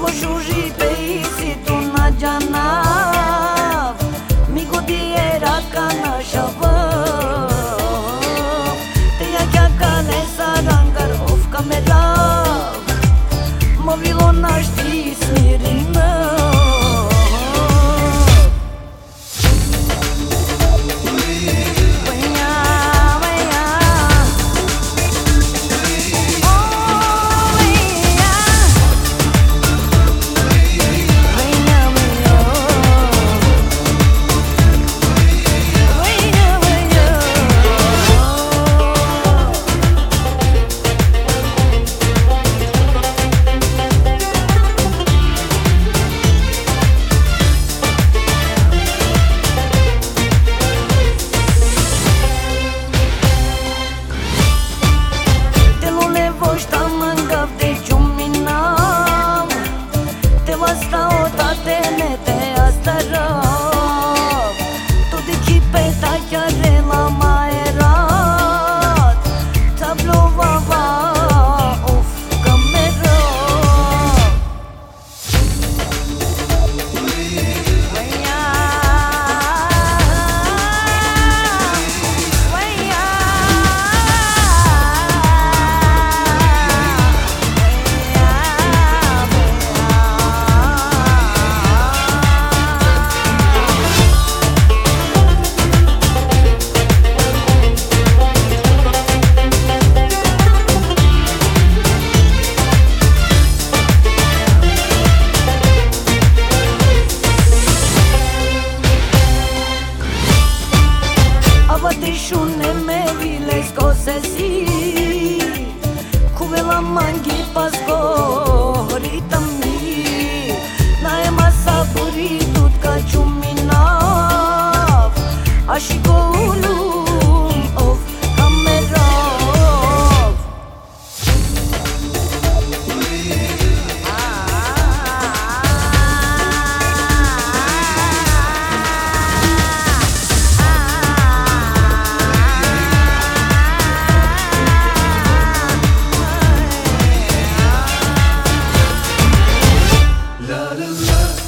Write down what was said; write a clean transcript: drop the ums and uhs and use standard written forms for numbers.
Coșurii pe isi tu na janav Migo diye rakana shavav Te ya kya kane sarangar of kamerav Mavilo našti smirina Shune me viles cosesi Cuvela mangi pasco ritami Na ema saburi tut ka chuminav Ashiko ulum of kamerov La la la